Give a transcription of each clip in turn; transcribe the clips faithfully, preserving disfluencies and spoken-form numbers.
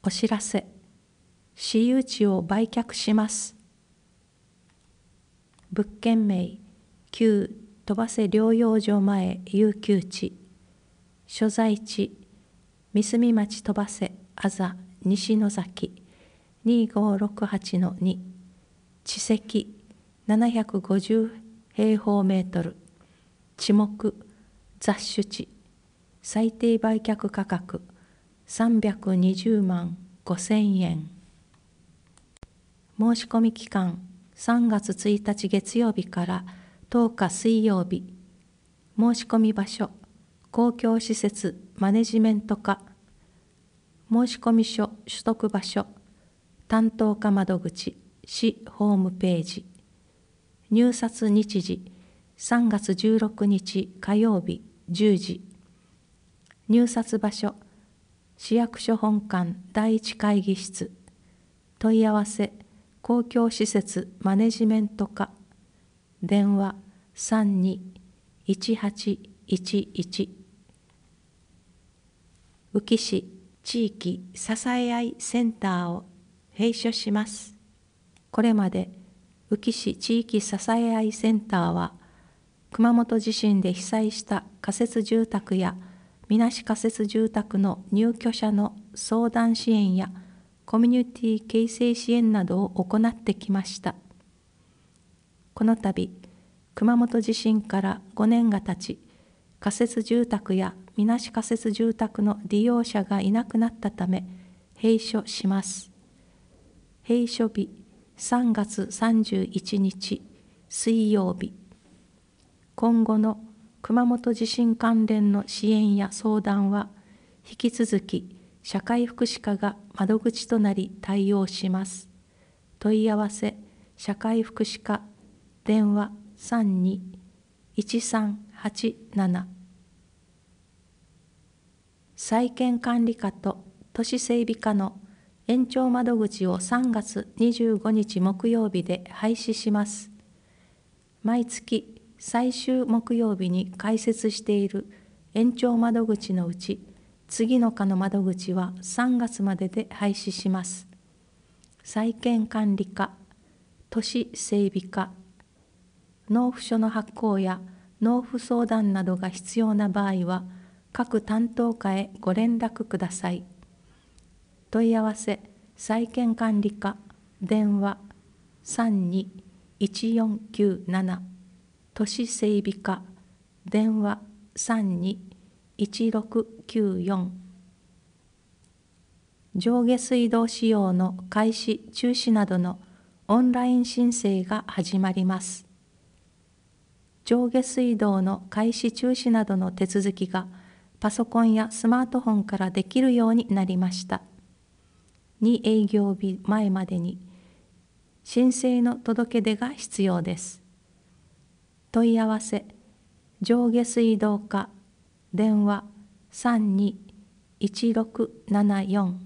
お知らせ。私有地を売却します。物件名、旧鳥羽瀬療養所前遊休地。所在地、三住町鳥羽瀬あざ西野崎にごろくはちのに。地積ななひゃくごじゅう平方メートル。地目、雑種地。最低売却価格さんびゃくにじゅうまんごせんえん。申し込み期間さんがつついたち月曜日からとおか水曜日。申し込み場所、公共施設マネジメント課。申し込み書取得場所、担当課窓口、市ホームページ。入札日時、さんがつじゅうろくにち火曜日じゅうじ。入札場所、市役所本館第一会議室。問い合わせ、公共施設マネジメント課。電話さんにいちはちいちいち。宇城市地域支え合いセンターを閉所します。これまで宇城市地域支え合いセンターは、熊本地震で被災した仮設住宅やみなし仮設住宅の入居者の相談支援やコミュニティ形成支援などを行ってきました。この度、熊本地震からごねんが経ち、仮設住宅やみなし仮設住宅の利用者がいなくなったため、閉所します。閉所日、さんがつさんじゅういちにち水曜日。今後の熊本地震関連の支援や相談は、引き続き社会福祉課が窓口となり対応します。問い合わせ、社会福祉課、電話さんにいちさんはちなな。再建管理課と都市整備課の延長窓口をさんがつにじゅうごにち木曜日で廃止します。毎月最終木曜日に開設している延長窓口のうち、次の課の窓口はさんがつまでで廃止します。再建管理課、都市整備課、納付書の発行や納付相談などが必要な場合は、各担当課へご連絡ください。問い合わせ、再建管理課、電話さんにいちよんきゅうなな。都市整備課、電話さんにいちろくきゅうよん。上下水道使用の開始・中止などのオンライン申請が始まります。上下水道の開始・中止などの手続きがパソコンやスマートフォンからできるようになりました。に営業日前までに申請の届け出が必要です。問い合わせ、上下水道課、電話さんにいちろくななよん。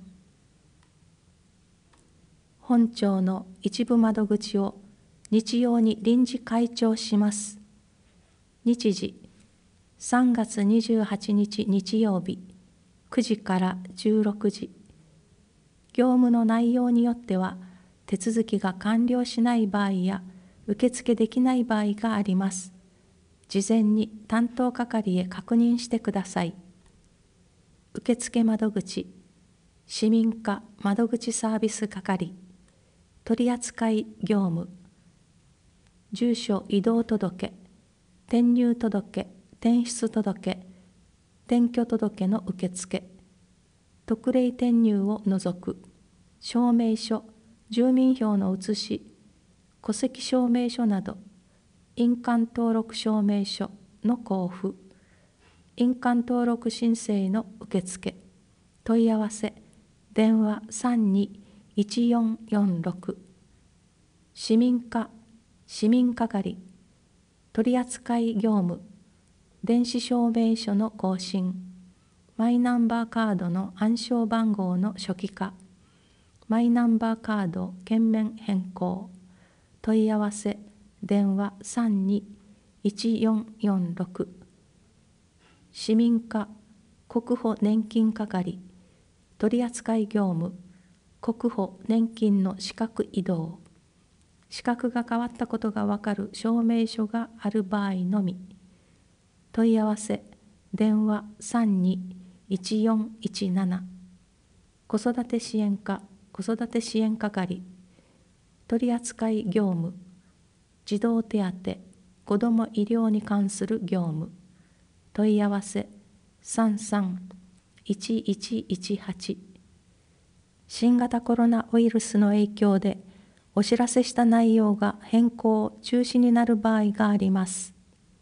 本庁の一部窓口を日曜に臨時開庁します。日時、さんがつにじゅうはちにち日曜日、くじからじゅうろくじ。業務の内容によっては、手続きが完了しない場合や、受付できない場合があります。事前に担当係へ確認してください。受付窓口、市民課窓口サービス係、取扱業務、住所移動届、転入届、転出届、転居届の受付、特例転入を除く、証明書、住民票の写し、戸籍証明書など、印鑑登録証明書の交付、印鑑登録申請の受付、問い合わせ、電話さんにいちよんよんろく。市民課、市民係、取扱業務、電子証明書の更新、マイナンバーカードの暗証番号の初期化、マイナンバーカード券面変更、問い合わせ、電話さんにいちよんよんろく。市民課、国保年金係、取扱業務、 国保年金の資格移動、資格が変わったことがわかる証明書がある場合のみ。問い合わせ電話 さんにいちよんいちなな、子育て支援課子育て支援係、取扱業務、児童手当、子ども医療に関する業務、問い合わせさんさんいちいちいちはち。新型コロナウイルスの影響でお知らせした内容が変更・中止になる場合があります。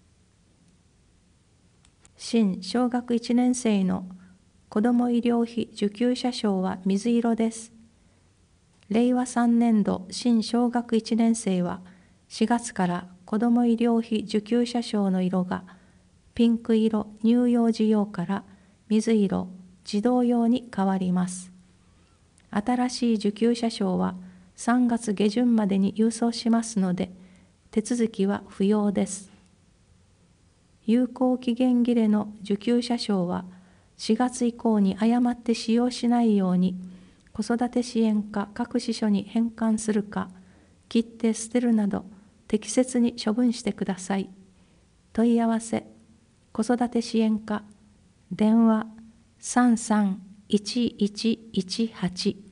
新小学いちねん生の子ども医療費受給者証は水色です。れいわさんねん度新小学いちねん生はしがつから子ども医療費受給者証の色がピンク色乳幼児用から水色児童用に変わります。新しい受給者証はさんがつげじゅんまでに郵送しますので、手続きは不要です。有効期限切れの受給者証はしがつ以降に誤って使用しないように、子育て支援課各支所に返還するか、切って捨てるなど適切に処分してください。問い合わせ、子育て支援課、電話さんさんいちいちいちはち。